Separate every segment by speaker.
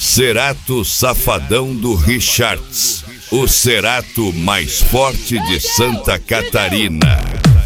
Speaker 1: Cerato Safadão do Richards, o Cerato mais forte de Santa Catarina.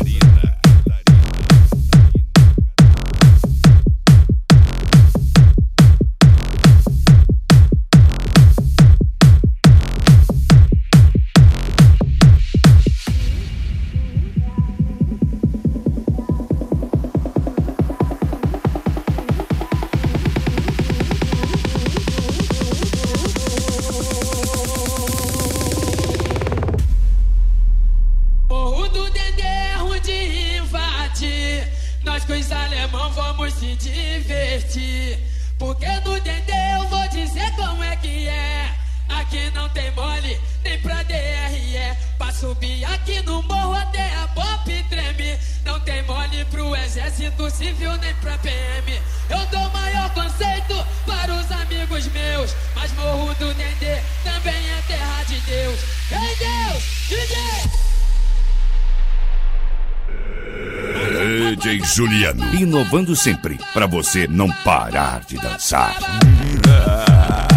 Speaker 2: Nós com os alemão vamos se divertir, porque no Dendê eu vou dizer como é que é. Aqui não tem mole, nem pra DRE. Pra subir aqui no morro até a pop treme. Não tem mole pro exército civil, nem pra PM. Eu dou maior conceito para os amigos meus, mas morro do Dendê também é terra de Deus. Vem Deus, DJ!
Speaker 1: DJ Juliano,
Speaker 3: inovando sempre, pra você não parar de dançar.